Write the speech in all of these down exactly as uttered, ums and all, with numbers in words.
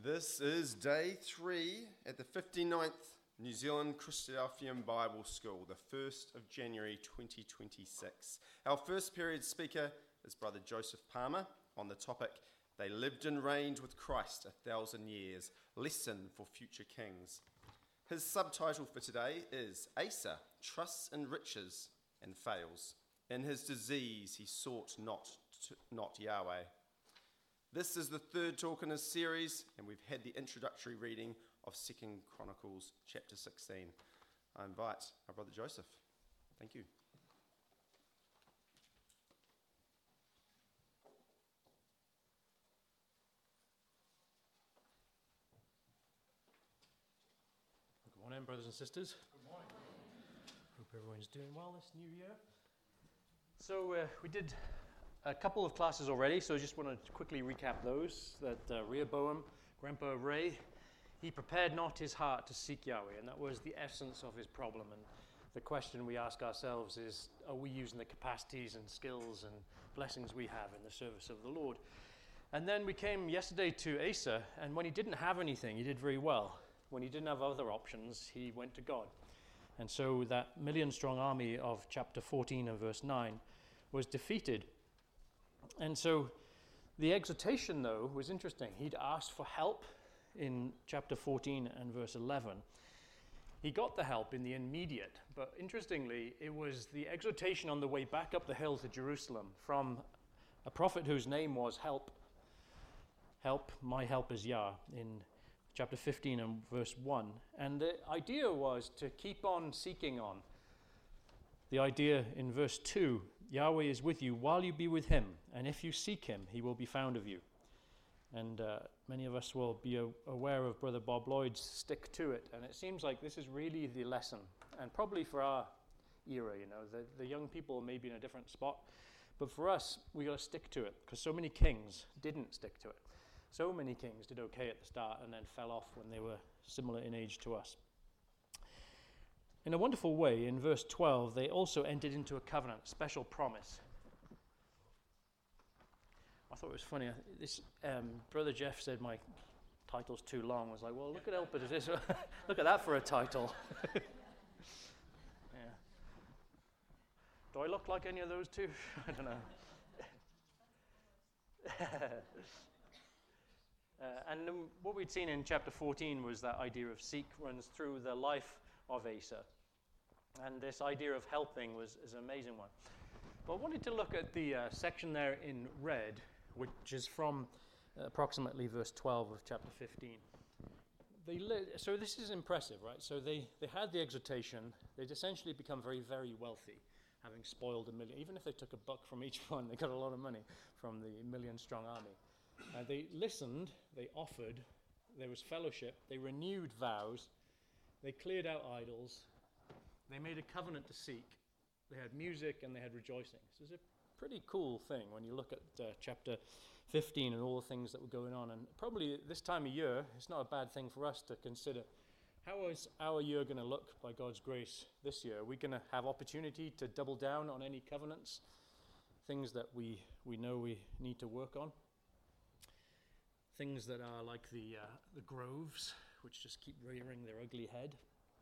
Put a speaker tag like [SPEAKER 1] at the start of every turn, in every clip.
[SPEAKER 1] This is day three at the fifty-ninth New Zealand Christadelphian Bible School, the first of January twenty twenty-six. Our first period speaker is Brother Joseph Palmer on the topic, They Lived and Reigned with Christ a Thousand Years, Lesson for Future Kings. His subtitle for today is Asa Trusts in Riches and Fails. In his disease he sought not, to, not Yahweh. This is the third talk in his series, and we've had the introductory reading of Second Chronicles chapter sixteen. I invite our brother Joseph. Thank you.
[SPEAKER 2] Good morning, brothers and sisters.
[SPEAKER 3] Good morning.
[SPEAKER 2] Hope everyone's doing well this new year. So uh, we did a couple of classes already, so I just want to quickly recap those. That uh, Rehoboam, Grandpa Ray, he prepared not his heart to seek Yahweh, and that was the essence of his problem. And the question we ask ourselves is, are we using the capacities and skills and blessings we have in the service of the Lord? And then we came yesterday to Asa, and when he didn't have anything, he did very well. When he didn't have other options, he went to God. And so that million-strong army of chapter fourteen and verse nine was defeated. And so the exhortation, though, was interesting. He'd asked for help in chapter fourteen and verse eleven. He got the help in the immediate, but interestingly, it was the exhortation on the way back up the hill to Jerusalem from a prophet whose name was Help. Help, my help is Yah, in chapter fifteen and verse one. And the idea was to keep on seeking on. The idea in verse two, Yahweh is with you while you be with him, and if you seek him, he will be found of you. And uh, many of us will be a- aware of Brother Bob Lloyd's stick to it, and it seems like this is really the lesson, and probably for our era, you know, the, the young people may be in a different spot, but for us, we got to stick to it, because so many kings didn't stick to it. So many kings did okay at the start and then fell off when they were similar in age to us. In a wonderful way, in verse twelve, they also entered into a covenant, special promise. I thought it was funny. This um, Brother Jeff said my title's too long. I was like, well, look at Elpid. It is. Look at that for a title. Yeah. Do I look like any of those two? I don't know. uh, and um, what we'd seen in chapter fourteen was that idea of seek runs through the life of Asa. And this idea of helping was is an amazing one. But I wanted to look at the uh, section there in red, which is from uh, approximately verse twelve of chapter fifteen. They li- so this is impressive, right? So they, they had the exhortation. They'd essentially become very, very wealthy, having spoiled a million. Even if they took a buck from each one, they got a lot of money from the million-strong army. Uh, they listened, they offered, there was fellowship, they renewed vows, they cleared out idols, they made a covenant to seek, they had music, and they had rejoicing. So it's a pretty cool thing when you look at uh, chapter fifteen and all the things that were going on. And probably this time of year, it's not a bad thing for us to consider. How is our year going to look by God's grace this year? Are we going to have opportunity to double down on any covenants, things that we, we know we need to work on? Things that are like the uh, the groves, which just keep rearing their ugly head.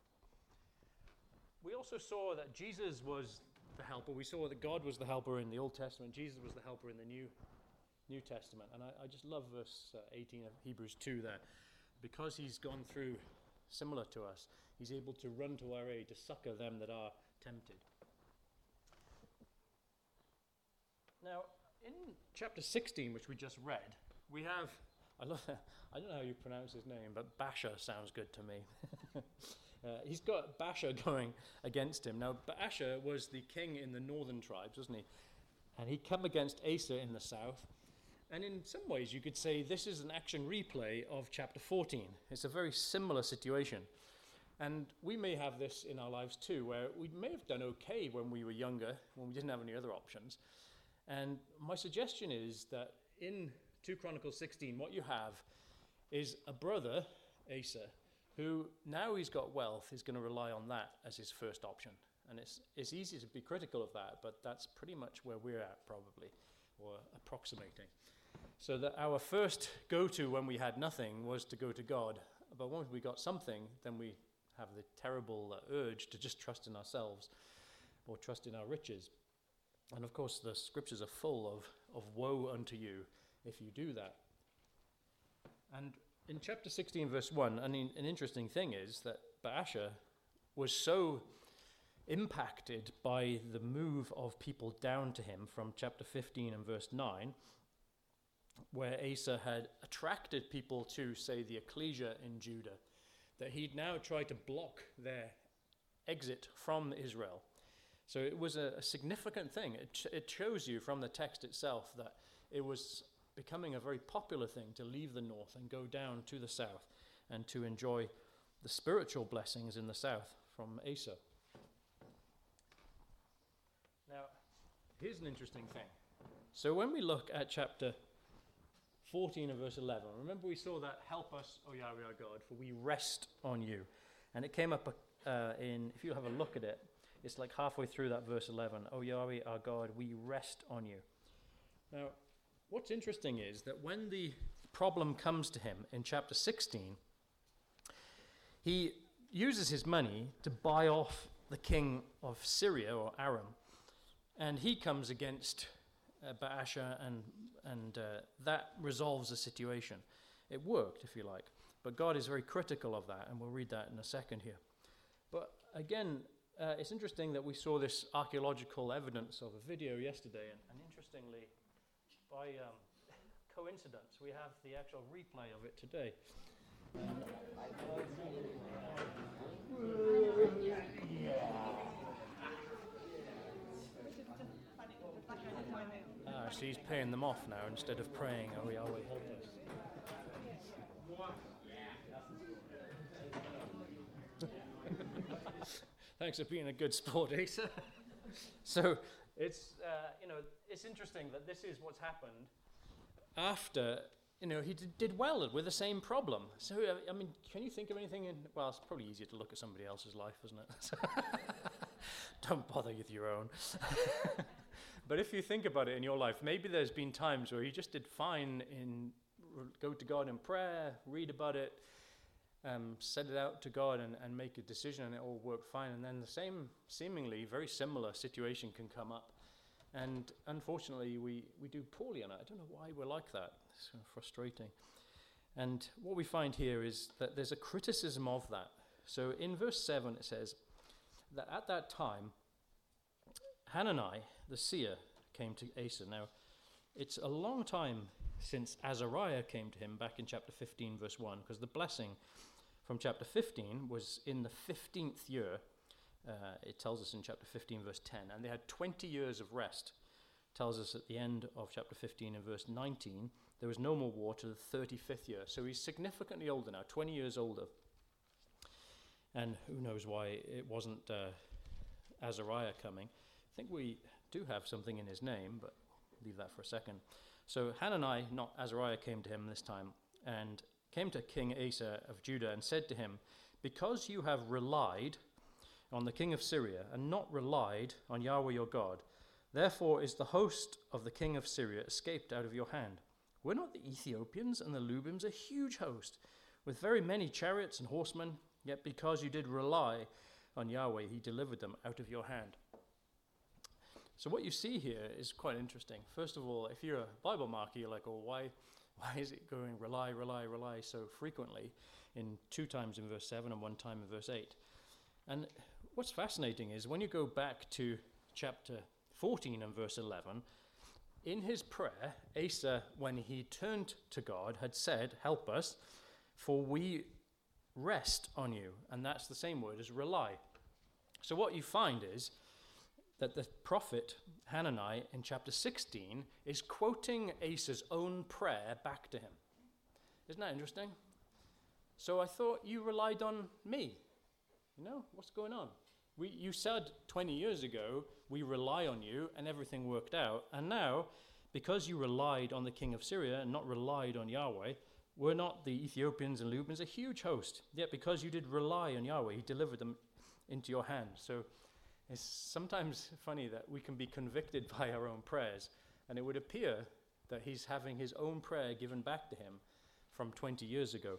[SPEAKER 2] We also saw that Jesus was the helper. We saw that God was the helper in the Old Testament. Jesus was the helper in the New New Testament. And I, I just love verse uh, eighteen of Hebrews two there. Because he's gone through similar to us, he's able to run to our aid, to succor them that are tempted. Now, in chapter sixteen, which we just read, we have, I love that, I don't know how you pronounce his name, but Baasha sounds good to me. Uh, he's got Baasha going against him. Now, Baasha was the king in the northern tribes, wasn't he? And he came against Asa in the south. And in some ways, you could say this is an action replay of chapter fourteen. It's a very similar situation. And we may have this in our lives too, where we may have done okay when we were younger, when we didn't have any other options. And my suggestion is that in Second Chronicles sixteen, what you have is a brother, Asa, who, now he's got wealth, is going to rely on that as his first option. And it's it's easy to be critical of that, but that's pretty much where we're at, probably, or approximating. So that our first go-to when we had nothing was to go to God. But once we got something, then we have the terrible uh, urge to just trust in ourselves or trust in our riches. And of course, the scriptures are full of, of woe unto you if you do that. And in chapter sixteen, verse one, I mean, an interesting thing is that Baasha was so impacted by the move of people down to him from chapter fifteen and verse nine, where Asa had attracted people to, say, the ecclesia in Judah, that he'd now tried to block their exit from Israel. So it was a, a significant thing. It, ch- it shows you from the text itself that it was becoming a very popular thing to leave the north and go down to the south and to enjoy the spiritual blessings in the south from Asa. Now, here's an interesting thing. So when we look at chapter fourteen and verse eleven, remember we saw that, help us, O Yahweh our God, for we rest on you. And it came up uh, in, if you have a look at it, it's like halfway through that verse eleven, O Yahweh our God, we rest on you. Now, what's interesting is that when the problem comes to him in chapter sixteen, he uses his money to buy off the king of Syria, or Aram, and he comes against uh, Baasha, and, and uh, that resolves the situation. It worked, if you like, but God is very critical of that, and we'll read that in a second here. But again, uh, it's interesting that we saw this archaeological evidence of a video yesterday, and, and interestingly, by um, coincidence, we have the actual replay of it today. Um, ah, so he's paying them off now instead of praying, oh Yahweh, help us. Thanks for being a good sport, Asa. So it's uh, you know it's interesting that this is what's happened after you know he did, did well with the same problem. So uh, I mean, can you think of anything? In, well, it's probably easier to look at somebody else's life, isn't it? Don't bother with your own. But if you think about it in your life, maybe there's been times where you just did fine in go to God in prayer, read about it. Um, set it out to God and, and make a decision, and it all worked fine. And then the same, seemingly very similar situation can come up. And unfortunately, we, we do poorly on it. I don't know why we're like that. It's kind of frustrating. And what we find here is that there's a criticism of that. So in verse seven, it says that at that time, Hanani, the seer, came to Asa. Now, it's a long time since Azariah came to him back in chapter fifteen, verse one, because the blessing from chapter fifteen was in the fifteenth year. Uh, it tells us in chapter fifteen, verse ten, and they had twenty years of rest. It tells us at the end of chapter fifteen, in verse nineteen, there was no more war to the thirty-fifth year. So he's significantly older now, twenty years older. And who knows why it wasn't uh, Azariah coming. I think we do have something in his name, but leave that for a second. So Hanani, not Azariah, came to him this time, and came to King Asa of Judah and said to him, because you have relied on the king of Syria and not relied on Yahweh your God, therefore is the host of the king of Syria escaped out of your hand. Were not the Ethiopians and the Lubims a huge host, with very many chariots and horsemen? Yet because you did rely on Yahweh, he delivered them out of your hand. So what you see here is quite interesting. First of all, if you're a Bible marker, you're like, oh, why, why is it going rely, rely, rely so frequently in two times in verse seven and one time in verse eight? And what's fascinating is when you go back to chapter fourteen and verse eleven, in his prayer, Asa, when he turned to God, had said, help us, for we rest on you. And that's the same word as rely. So what you find is that the prophet Hanani in chapter sixteen is quoting Asa's own prayer back to him. Isn't that interesting? So I thought you relied on me. You know, what's going on? We, you said twenty years ago, we rely on you, and everything worked out. And now, because you relied on the king of Syria and not relied on Yahweh, were not the Ethiopians and Lubims a huge host? Yet because you did rely on Yahweh, he delivered them into your hand. So it's sometimes funny that we can be convicted by our own prayers, and it would appear that he's having his own prayer given back to him from twenty years ago.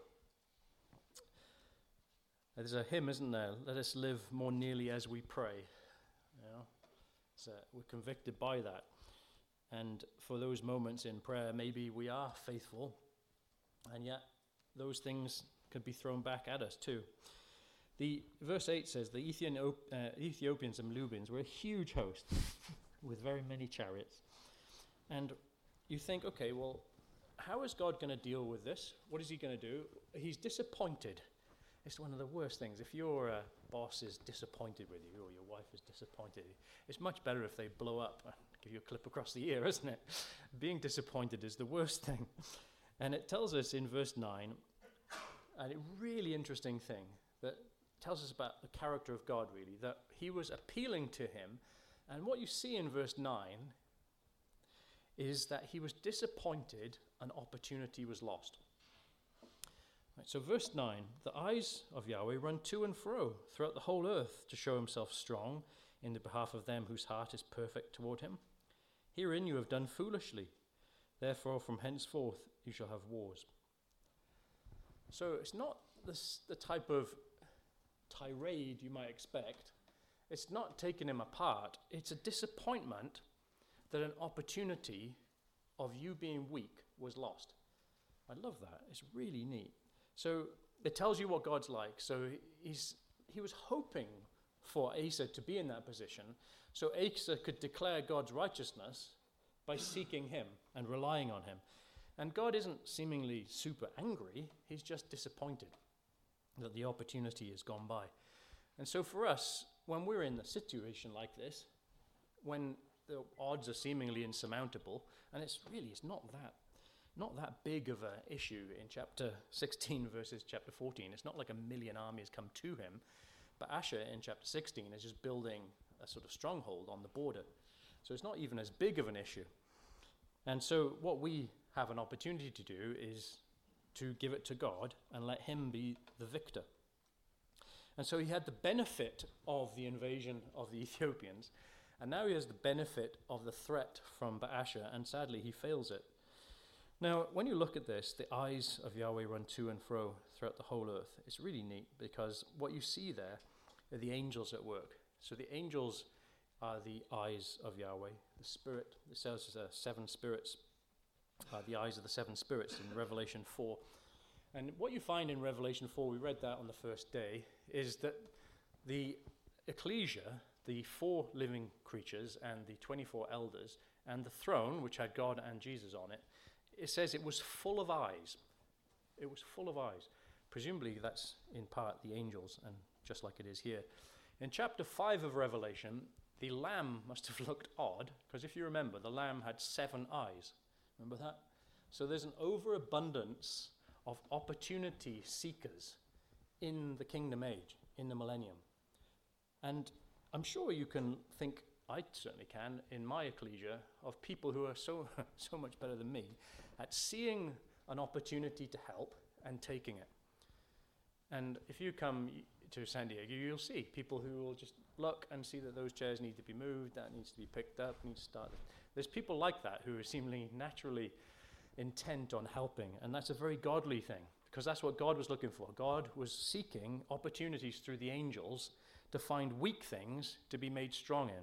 [SPEAKER 2] There's a hymn, isn't there? Let us live more nearly as we pray. You know? So we're convicted by that. And for those moments in prayer, maybe we are faithful, and yet those things could be thrown back at us too. The verse eight says, the Ethiopian, uh, Ethiopians and Lubians were a huge host with very many chariots. And you think, okay, well, how is God going to deal with this? What is he going to do? He's disappointed. It's one of the worst things. If your uh, boss is disappointed with you, or your wife is disappointed, it's much better if they blow up and give you a clip across the ear, isn't it? Being disappointed is the worst thing. And it tells us in verse nine, a really interesting thing that tells us about the character of God, really, that he was appealing to him. And what you see in verse nine is that he was disappointed, an opportunity was lost. Right, so verse nine, the eyes of Yahweh run to and fro throughout the whole earth to show himself strong in the behalf of them whose heart is perfect toward him. Herein you have done foolishly. Therefore from henceforth you shall have wars. So it's not this, the type of tirade you might expect. It's not taking him apart. It's a disappointment that an opportunity of you being weak was lost. I love that. It's really neat. So it tells you what God's like. So he's he was hoping for Asa to be in that position, so Asa could declare God's righteousness by seeking him and relying on him. And God isn't seemingly super angry. He's just disappointed that the opportunity has gone by. And so for us, when we're in a situation like this, when the odds are seemingly insurmountable, and it's really, it's not that, not that big of an issue in chapter sixteen versus chapter fourteen. It's not like a million armies come to him, but Asher in chapter sixteen is just building a sort of stronghold on the border. So it's not even as big of an issue. And so what we have an opportunity to do is to give it to God and let him be the victor. And so he had the benefit of the invasion of the Ethiopians, and now he has the benefit of the threat from Baasha, and sadly he fails it. Now, when you look at this, the eyes of Yahweh run to and fro throughout the whole earth. It's really neat because what you see there are the angels at work. So the angels are the eyes of Yahweh. The spirit, it says uh, seven spirits, uh, the eyes of the seven spirits in Revelation four. And what you find in Revelation four, we read that on the first day, is that the ecclesia, the four living creatures and the twenty-four elders, and the throne, which had God and Jesus on it, it says it was full of eyes. It was full of eyes. Presumably that's in part the angels, and just like it is here. In chapter five of Revelation, the lamb must have looked odd, because if you remember, the lamb had seven eyes. Remember that? So there's an overabundance of opportunity seekers in the kingdom age, in the millennium. And I'm sure you can think, I certainly can, in my ecclesia, of people who are so so much better than me at seeing an opportunity to help and taking it. And if you come to San Diego, you'll see people who will just look and see that those chairs need to be moved, that needs to be picked up, needs to start. There's people like that who are seemingly naturally intent on helping, and that's a very godly thing, because that's what God was looking for. God was seeking opportunities through the angels to find weak things to be made strong in.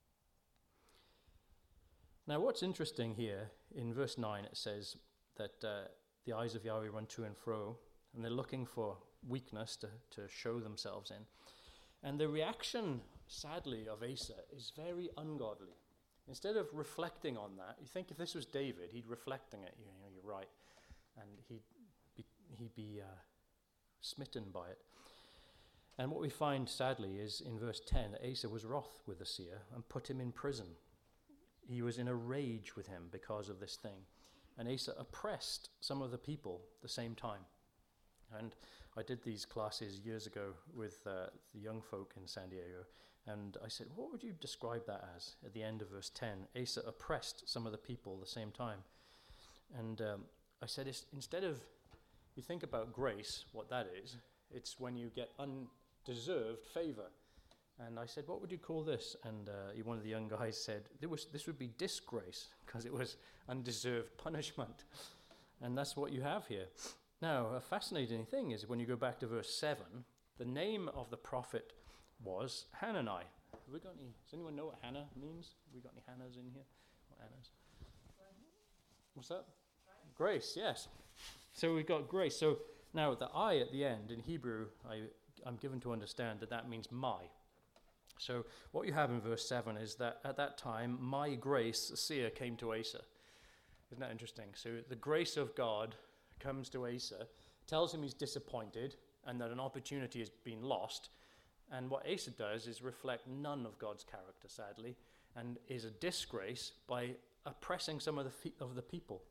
[SPEAKER 2] Now, what's interesting here, in verse nine, it says that uh, the eyes of Yahweh run to and fro, and they're looking for weakness to, to show themselves in. And the reaction, sadly, of Asa is very ungodly. Instead of reflecting on that, you think if this was David, he'd reflect on it, you know, you're right, and he'd be, he'd be uh, smitten by it. And what we find, sadly, is in verse ten, that Asa was wroth with the seer and put him in prison. He was in a rage with him because of this thing. And Asa oppressed some of the people at the same time. And I did these classes years ago with uh, the young folk in San Diego, and I said, what would you describe that as at the end of verse ten? Asa oppressed some of the people at the same time. And um, I said, it's, instead of, you think about grace, what that is, it's when you get undeserved favor. And I said, what would you call this? And uh, one of the young guys said, was, this would be disgrace, because it was undeserved punishment. And that's what you have here. Now, a fascinating thing is when you go back to verse seven, the name of the prophet was Hanani. Have we got any, does anyone know what Hannah means? Have we got any Hannahs in here? What Hannahs? What's that? Grace, yes. So we've got grace. So now the I at the end in Hebrew, I, I'm given to understand that that means my. So what you have in verse seven is that at that time, my grace, seer, came to Asa. Isn't that interesting? So the grace of God comes to Asa, tells him he's disappointed and that an opportunity has been lost. And what Asa does is reflect none of God's character, sadly, and is a disgrace by oppressing some of the fe- of the people.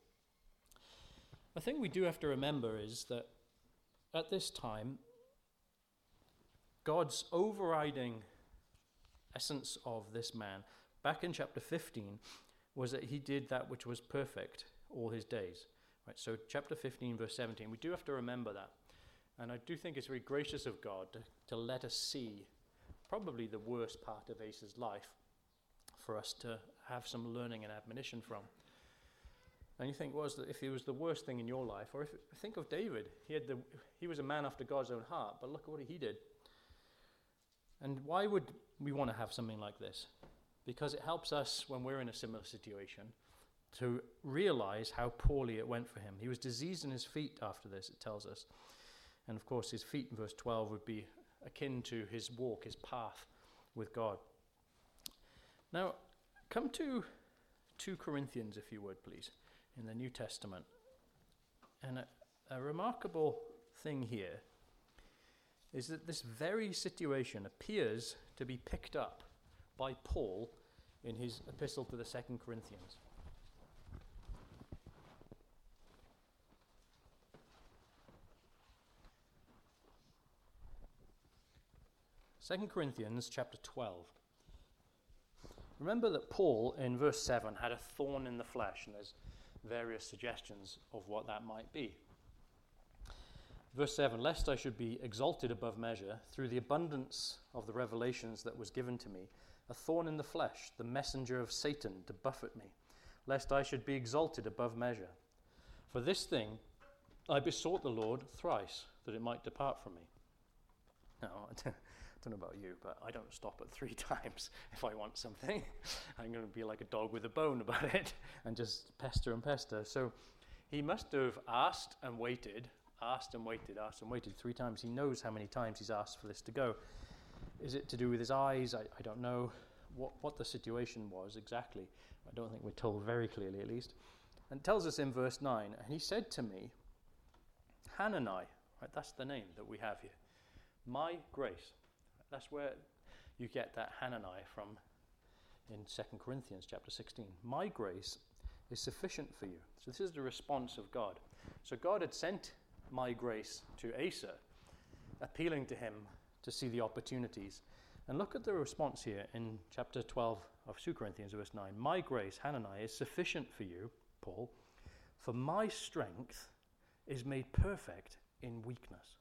[SPEAKER 2] The thing we do have to remember is that at this time, God's overriding essence of this man, back in chapter fifteen, was that he did that which was perfect all his days. Right, so chapter fifteen, verse seventeen, we do have to remember that. And I do think it's very gracious of God to, to let us see probably the worst part of Asa's life for us to have some learning and admonition from. And you think, was that if it was the worst thing in your life, or if think of David, he had the he was a man after God's own heart, but look at what he did. And why would we want to have something like this? Because it helps us when we're in a similar situation to realize how poorly it went for him. He was diseased in his feet after this, it tells us. And of course, his feet in verse twelve would be akin to his walk, his path with God. Now, come to two Corinthians, if you would, please, in the New Testament. And a, a remarkable thing here is that this very situation appears to be picked up by Paul in his epistle to the Second Corinthians. Second Corinthians chapter twelve. Remember that Paul in verse seven had a thorn in the flesh, and there's various suggestions of what that might be. Verse seven, lest I should be exalted above measure through the abundance of the revelations that was given to me, a thorn in the flesh, the messenger of Satan to buffet me, lest I should be exalted above measure. For this thing I besought the Lord thrice, that it might depart from me. Now, I don't know about you, but I don't stop at three times if I want something. I'm going to be like a dog with a bone about it and just pester and pester. So he must have asked and waited, asked and waited, asked and waited three times. He knows how many times he's asked for this to go. Is it to do with his eyes? I, I don't know what, what the situation was exactly. I don't think we're told very clearly, at least. And it tells us in verse nine, and he said to me, Hanani, right, that's the name that we have here, my grace. That's where you get that Hanani from in Second Corinthians chapter sixteen. My grace is sufficient for you. So this is the response of God. So God had sent my grace to Asa, appealing to him to see the opportunities. And look at the response here in chapter twelve of Second Corinthians, verse nine. My grace, Hanani, is sufficient for you, Paul, for my strength is made perfect in weakness.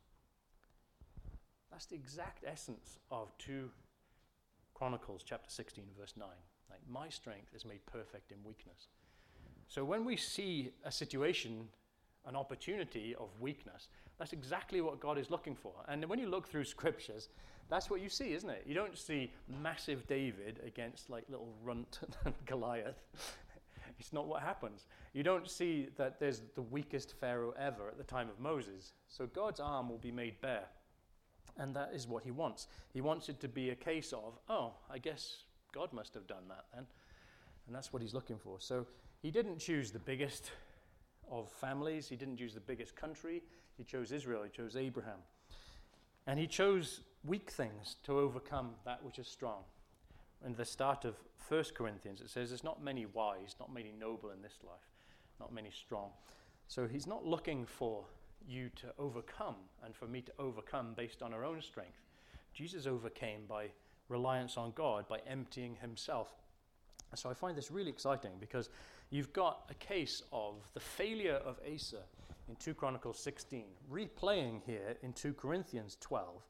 [SPEAKER 2] That's the exact essence of two Chronicles chapter sixteen, verse nine. Like, my strength is made perfect in weakness. So when we see a situation, an opportunity of weakness, that's exactly what God is looking for. And when you look through scriptures, that's what you see, isn't it? You don't see massive David against like little runt Goliath. It's not what happens. You don't see that there's the weakest Pharaoh ever at the time of Moses. So God's arm will be made bare. And that is what he wants. He wants it to be a case of, oh, I guess God must have done that then. And that's what he's looking for. So he didn't choose the biggest of families. He didn't choose the biggest country. He chose Israel. He chose Abraham. And he chose weak things to overcome that which is strong. In the start of First Corinthians, it says there's not many wise, not many noble in this life, not many strong. So he's not looking for you to overcome and for me to overcome based on our own strength. Jesus overcame by reliance on God, by emptying himself. So I find this really exciting because you've got a case of the failure of Asa in Second Chronicles sixteen, replaying here in Second Corinthians twelve,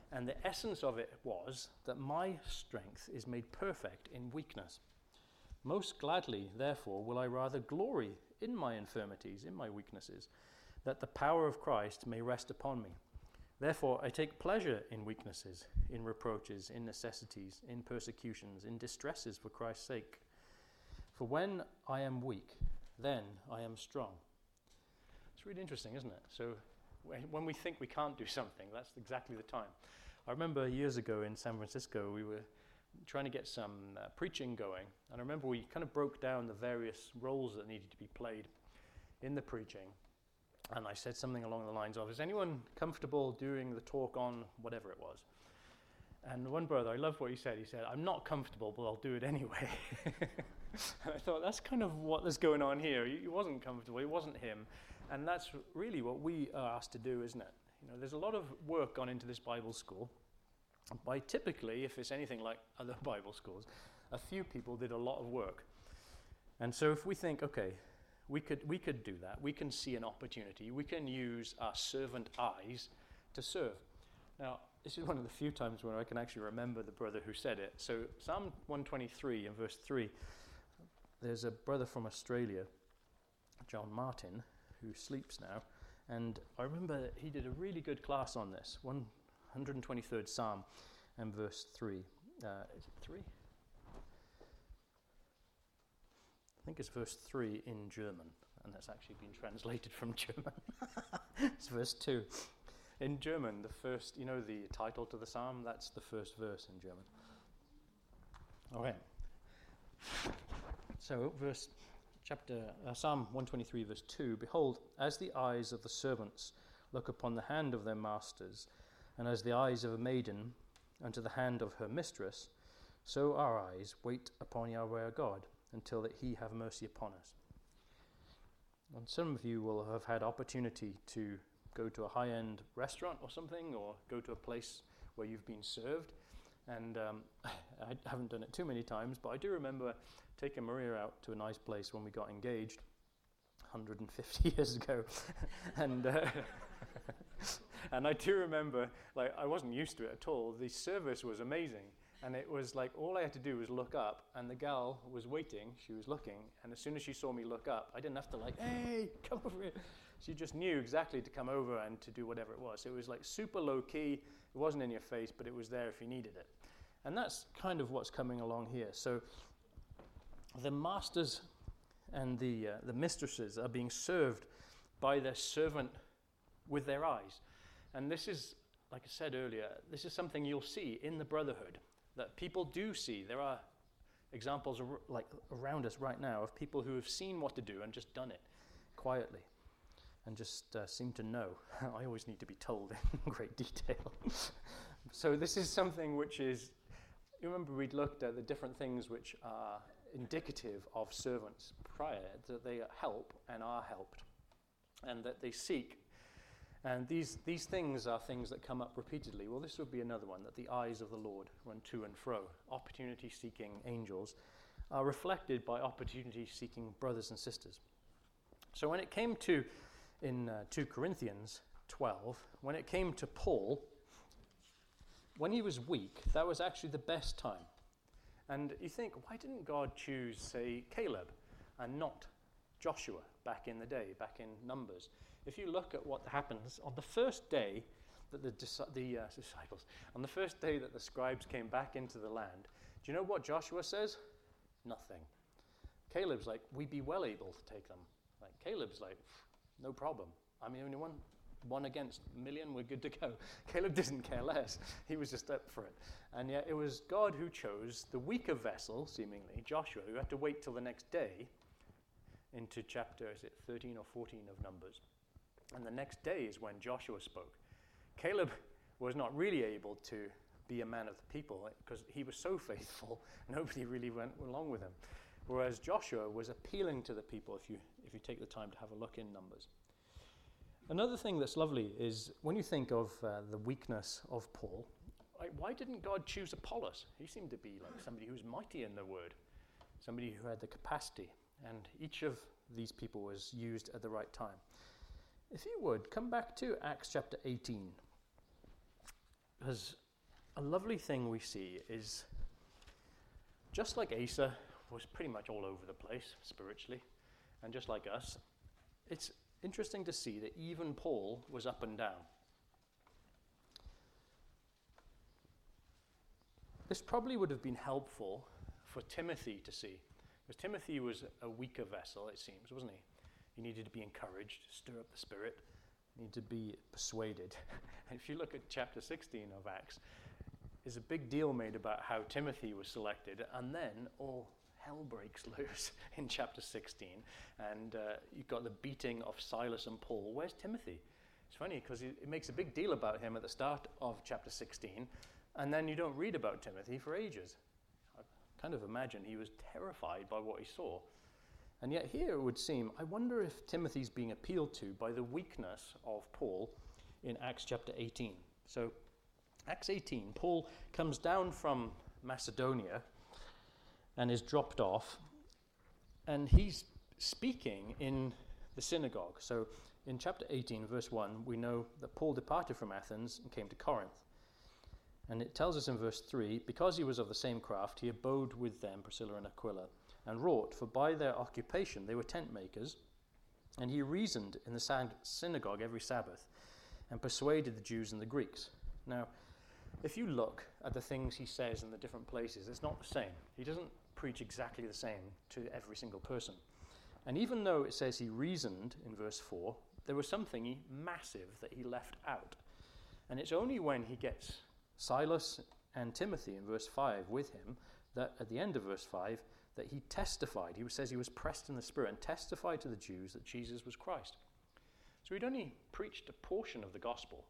[SPEAKER 2] And the essence of it was that my strength is made perfect in weakness. Most gladly, therefore, will I rather glory in my infirmities, in my weaknesses, that the power of Christ may rest upon me. Therefore, I take pleasure in weaknesses, in reproaches, in necessities, in persecutions, in distresses for Christ's sake. For when I am weak, then I am strong. It's really interesting, isn't it? So when we think we can't do something, that's exactly the time. I remember years ago in San Francisco, we were trying to get some uh, preaching going. And I remember we kind of broke down the various roles that needed to be played in the preaching. And I said something along the lines of, is anyone comfortable doing the talk on whatever it was? And one brother, I love what he said. He said, I'm not comfortable, but I'll do it anyway. And I thought, that's kind of what is going on here. He wasn't comfortable. It wasn't him. And that's really what we are asked to do, isn't it? You know, there's a lot of work gone into this Bible school. By typically, if it's anything like other Bible schools, a few people did a lot of work. And so if we think, okay, we could we could do that. We can see an opportunity. We can use our servant eyes to serve. Now, this is one of the few times where I can actually remember the brother who said it. So Psalm one twenty-three in verse three, there's a brother from Australia, John Martin, who sleeps now. And I remember that he did a really good class on this, one hundred twenty-third Psalm and verse three. Uh, is it three? I think it's verse three in German, and that's actually been translated from German. It's verse two. In German, the first, you know, the title to the psalm, that's the first verse in German. Okay. So, verse, chapter, uh, Psalm one twenty-three, verse two, behold, as the eyes of the servants look upon the hand of their masters, and as the eyes of a maiden unto the hand of her mistress, so our eyes wait upon Yahweh our God, until that he have mercy upon us. And some of you will have had opportunity to go to a high-end restaurant or something, or go to a place where you've been served. And um, I haven't done it too many times, but I do remember taking Maria out to a nice place when we got engaged one hundred fifty years ago. and uh, and I do remember, like, I wasn't used to it at all. The service was amazing. And it was like, all I had to do was look up, and the gal was waiting, she was looking, and as soon as she saw me look up, I didn't have to like, hey, come over here. She just knew exactly to come over and to do whatever it was. It was like super low key, it wasn't in your face, but it was there if you needed it. And that's kind of what's coming along here. So the masters and the uh, the mistresses are being served by their servant with their eyes. And this is, like I said earlier, this is something you'll see in the brotherhood, that people do see. There are examples ar- like around us right now of people who have seen what to do and just done it quietly and just uh, seem to know. I always need to be told in great detail. So this is something which is, you remember we'd looked at the different things which are indicative of servants prior, that they help and are helped, and that they seek. And these, these things are things that come up repeatedly. Well, this would be another one, that the eyes of the Lord run to and fro. Opportunity-seeking angels are reflected by opportunity-seeking brothers and sisters. So when it came to, in uh, two Corinthians twelve, when it came to Paul, when he was weak, that was actually the best time. And you think, why didn't God choose, say, Caleb and not Joshua back in the day, back in Numbers? If you look at what happens on the first day that the, the uh, disciples, on the first day that the scribes came back into the land, do you know what Joshua says? Nothing. Caleb's like, we'd be well able to take them. Like Caleb's like, no problem. I'm the only one. One against a million, we're good to go. Caleb didn't care less. He was just up for it. And yet it was God who chose the weaker vessel, seemingly, Joshua, who had to wait till the next day into chapter, is it thirteen or fourteen of Numbers. And the next day is when Joshua spoke. Caleb was not really able to be a man of the people because he was so faithful, nobody really went along with him. Whereas Joshua was appealing to the people, if you if you take the time to have a look in Numbers. Another thing that's lovely is when you think of uh, the weakness of Paul, like, why didn't God choose Apollos? He seemed to be like somebody who was mighty in the word, somebody who had the capacity, and each of these people was used at the right time. If you would, come back to Acts chapter eighteen. Because a lovely thing we see is, just like Asa was pretty much all over the place spiritually, and just like us, it's interesting to see that even Paul was up and down. This probably would have been helpful for Timothy to see, because Timothy was a weaker vessel, it seems, wasn't he? He needed to be encouraged, stir up the spirit, needed to be persuaded. And if you look at chapter sixteen of Acts, there's a big deal made about how Timothy was selected, and then all hell breaks loose in chapter sixteen, and uh, you've got the beating of Silas and Paul. Where's Timothy? It's funny because it makes a big deal about him at the start of chapter sixteen, and then you don't read about Timothy for ages. I kind of imagine he was terrified by what he saw. And yet here it would seem, I wonder if Timothy's being appealed to by the weakness of Paul in Acts chapter eighteen. So Acts eighteen, Paul comes down from Macedonia and is dropped off, and he's speaking in the synagogue. So in chapter eighteen, verse one, we know that Paul departed from Athens and came to Corinth. And it tells us in verse three, because he was of the same craft, he abode with them, Priscilla and Aquila, and wrought, for by their occupation they were tent makers. And he reasoned in the synagogue every Sabbath, and persuaded the Jews and the Greeks. Now, if you look at the things he says in the different places, it's not the same. He doesn't preach exactly the same to every single person. And even though it says he reasoned in verse four, there was something he, massive that he left out. And it's only when he gets Silas and Timothy in verse five with him that at the end of verse five that he testified. He says he was pressed in the Spirit and testified to the Jews that Jesus was Christ. So he'd only preached a portion of the gospel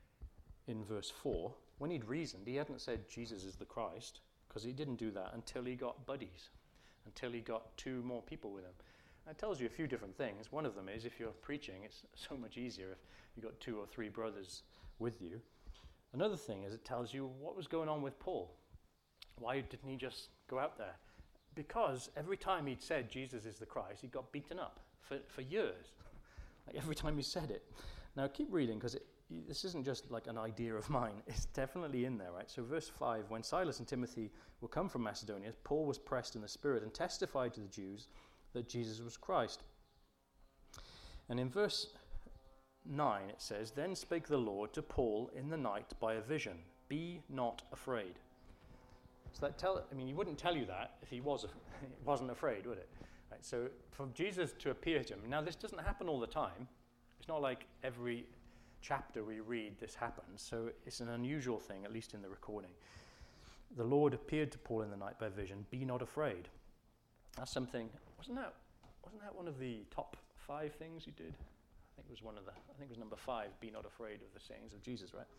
[SPEAKER 2] in verse four. When he'd reasoned, he hadn't said Jesus is the Christ, because he didn't do that until he got buddies, until he got two more people with him. That tells you a few different things. One of them is if you're preaching, it's so much easier if you've got two or three brothers with you. Another thing is it tells you what was going on with Paul. Why didn't he just go out there? Because every time he'd said Jesus is the Christ, he got beaten up for, for years. Like every time he said it. Now keep reading, because this isn't just like an idea of mine. It's definitely in there, right? So verse five, when Silas and Timothy were come from Macedonia, Paul was pressed in the Spirit and testified to the Jews that Jesus was Christ. And in verse nine it says, then spake the Lord to Paul in the night by a vision, be not afraid. So that tell, I mean, he wouldn't tell you that if he was, wasn't afraid, would it? Right, so for Jesus to appear to him, now this doesn't happen all the time. It's not like every chapter we read this happens, so it's an unusual thing, at least in the recording. The Lord appeared to Paul in the night by vision, be not afraid. That's something, wasn't that, wasn't that one of the top five things he did? I think it was one of the, I think it was number five, be not afraid of the sayings of Jesus, right?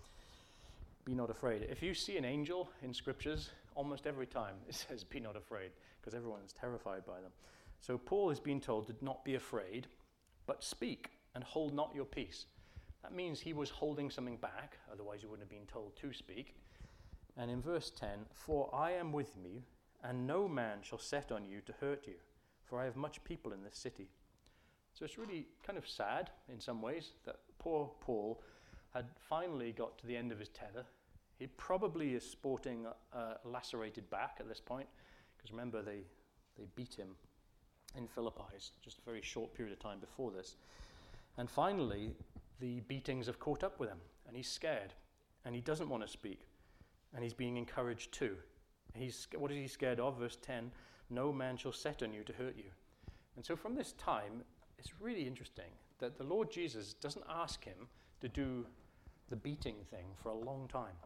[SPEAKER 2] Be not afraid. If you see an angel in scriptures, almost every time it says be not afraid, because everyone's terrified by them. So Paul is being told to not be afraid, but speak and hold not your peace. That means he was holding something back, otherwise he wouldn't have been told to speak. And in verse ten, for I am with you, and no man shall set on you to hurt you, for I have much people in this city. So it's really kind of sad in some ways that poor Paul had finally got to the end of his tether. He probably is sporting a, a lacerated back at this point, because remember they, they beat him in Philippi just a very short period of time before this. And finally, the beatings have caught up with him, and he's scared, and he doesn't want to speak, and he's being encouraged too. He's, what is he scared of? Verse ten, no man shall set on you to hurt you. And so from this time, it's really interesting that the Lord Jesus doesn't ask him to do the beating thing for a long time.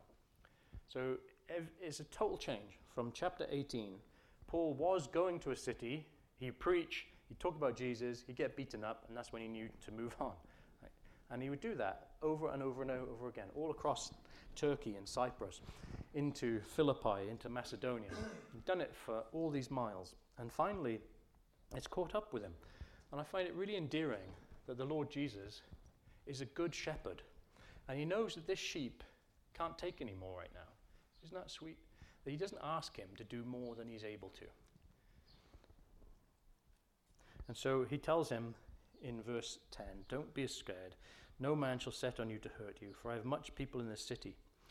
[SPEAKER 2] So it's a total change. From chapter eighteen, Paul was going to a city, he'd preach, he'd talk about Jesus, he'd get beaten up, and that's when he knew to move on. Right? And he would do that over and over and over again, all across Turkey and Cyprus, into Philippi, into Macedonia. He'd done it for all these miles. And finally, it's caught up with him. And I find it really endearing that the Lord Jesus is a good shepherd. And he knows that this sheep can't take any more right now. Isn't that sweet? That he doesn't ask him to do more than he's able to. And so he tells him in verse ten, don't be scared. No man shall set on you to hurt you, for I have much people in this city.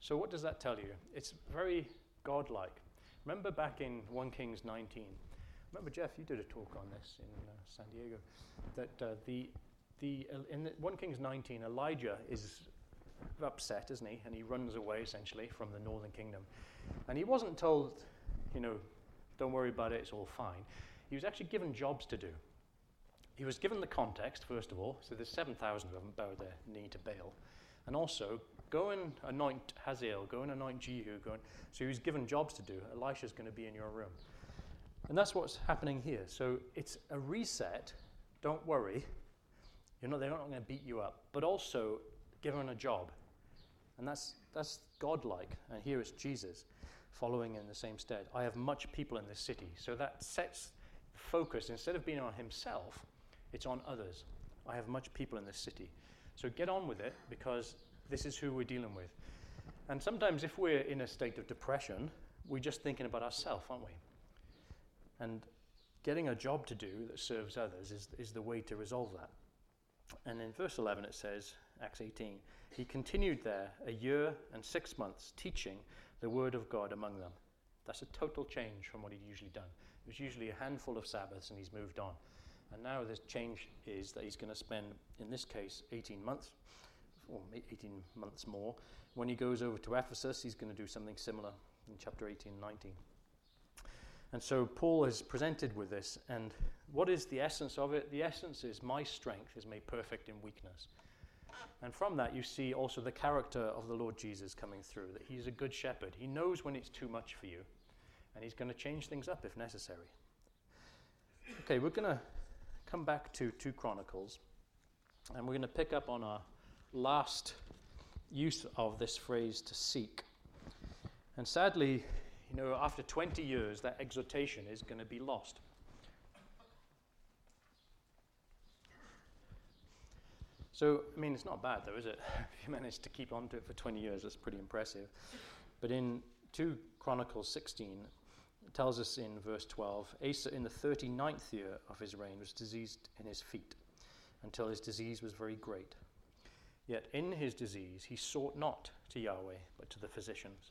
[SPEAKER 2] So what does that tell you? It's very godlike. Remember back in First Kings nineteen, remember Jeff, you did a talk on this in uh, San Diego, that uh, the, the, uh, in the First Kings nineteen, Elijah is upset, isn't he? And he runs away essentially from the northern kingdom. And he wasn't told, you know, don't worry about it, it's all fine. He was actually given jobs to do. He was given the context, first of all, so there's seven thousand of them bowed their knee to Baal. And also, go and anoint Hazael, go and anoint Jehu. Go and, so he was given jobs to do. Elisha's going to be in your room. And that's what's happening here. So it's a reset. Don't worry. You know, they're not going to beat you up. But also, given a job. And that's that's godlike. And here is Jesus following in the same stead. I have much people in this city. So that sets focus. Instead of being on himself, it's on others. I have much people in this city. So get on with it, because this is who we're dealing with. And sometimes if we're in a state of depression, we're just thinking about ourselves, aren't we? And getting a job to do that serves others is, is the way to resolve that. And in verse eleven it says, Acts eighteen, he continued there a year and six months teaching the word of God among them. That's a total change from what he'd usually done. It was usually a handful of Sabbaths and he's moved on. And now this change is that he's going to spend, in this case, eighteen months, or eighteen months more. When he goes over to Ephesus, he's going to do something similar in chapter eighteen, nineteen. And so Paul is presented with this, and what is the essence of it? The essence is my strength is made perfect in weakness. And from that you see also the character of the Lord Jesus coming through, that he's a good shepherd. He knows when it's too much for you, and he's going to change things up if necessary. Okay, we're going to come back to two Chronicles, and we're going to pick up on our last use of this phrase, to seek. And sadly, you know, after twenty years, that exhortation is going to be lost. So, I mean, it's not bad though, is it? If you managed to keep on to it for twenty years, that's pretty impressive. But in two Chronicles sixteen, it tells us in verse twelve, Asa in the thirty-ninth year of his reign was diseased in his feet, until his disease was very great. Yet in his disease he sought not to Yahweh, but to the physicians.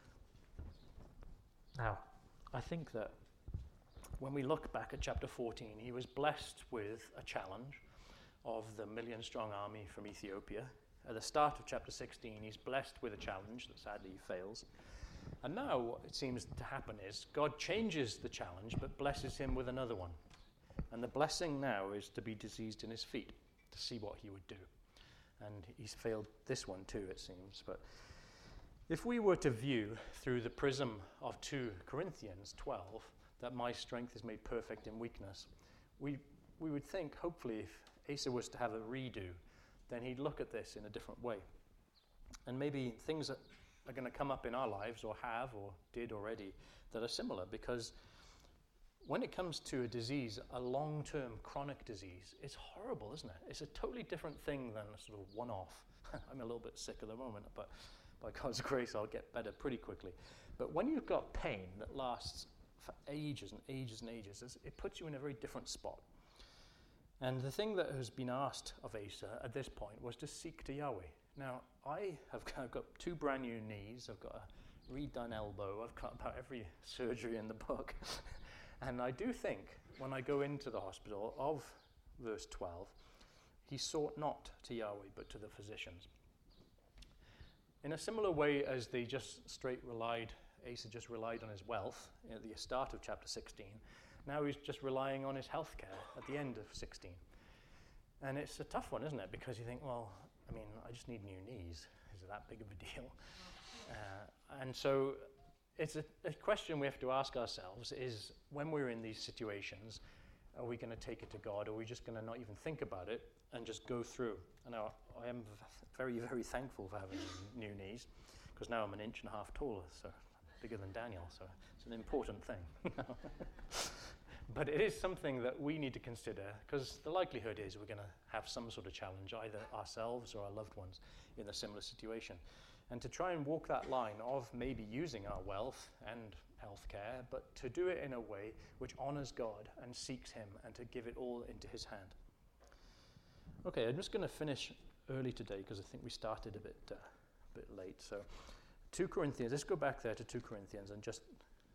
[SPEAKER 2] Now, I think that when we look back at chapter fourteen, he was blessed with a challenge of the million-strong army from Ethiopia. At the start of chapter sixteen, he's blessed with a challenge that sadly he fails. And now what it seems to happen is God changes the challenge, but blesses him with another one. And the blessing now is to be diseased in his feet, to see what he would do. And he's failed this one too, it seems. But if we were to view through the prism of Second Corinthians twelve, that my strength is made perfect in weakness, we we would think, hopefully, if Asa was to have a redo, then he'd look at this in a different way. And maybe things that are going to come up in our lives, or have, or did already, that are similar, because when it comes to a disease, a long-term chronic disease, it's horrible, isn't it? It's a totally different thing than a sort of one-off. I'm a little bit sick at the moment, but by God's grace, I'll get better pretty quickly. But when you've got pain that lasts for ages and ages and ages, it puts you in a very different spot. And the thing that has been asked of Asa at this point was to seek to Yahweh. Now, I have I've got two brand new knees, I've got a redone elbow, I've got about every surgery in the book. And I do think, when I go into the hospital of verse twelve, he sought not to Yahweh, but to the physicians. In a similar way as they just straight relied, Asa just relied on his wealth at the start of chapter sixteen, now he's just relying on his health care at the end of sixteen. And it's a tough one, isn't it? Because you think, well, I mean, I just need new knees. Is it that big of a deal? Uh, and so it's a, a question we have to ask ourselves is, when we're in these situations, are we going to take it to God, or are we just going to not even think about it and just go through? And now I am very, very thankful for having new knees, because now I'm an inch and a half taller, so bigger than Daniel, so it's an important thing. But it is something that we need to consider, because the likelihood is we're going to have some sort of challenge, either ourselves or our loved ones, in a similar situation. And to try and walk that line of maybe using our wealth and healthcare, but to do it in a way which honors God and seeks him, and to give it all into his hand. Okay, I'm just going to finish early today, because I think we started a bit, uh, a bit late. So two Corinthians, let's go back there to two Corinthians and just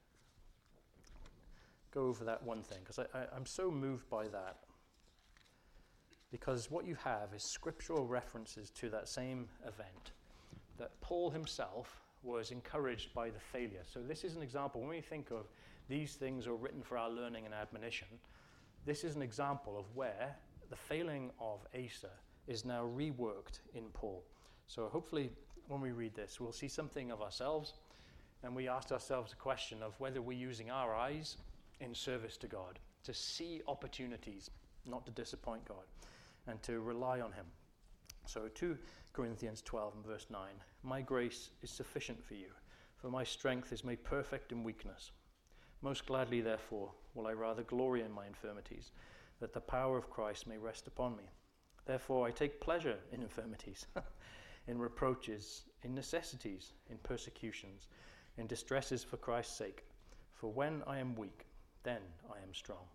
[SPEAKER 2] go over that one thing, because I, I, I'm so moved by that. Because what you have is scriptural references to that same event, that Paul himself was encouraged by the failure. So this is an example. When we think of these things are written for our learning and admonition, this is an example of where the failing of Asa is now reworked in Paul. So hopefully when we read this, we'll see something of ourselves, and we ask ourselves a question of whether we're using our eyes in service to God, to see opportunities, not to disappoint God, and to rely on him. So two Corinthians twelve and verse nine, my grace is sufficient for you, for my strength is made perfect in weakness. Most gladly, therefore, will I rather glory in my infirmities, that the power of Christ may rest upon me. Therefore I take pleasure in infirmities, in reproaches, in necessities, in persecutions, in distresses for Christ's sake. For when I am weak, then I am strong.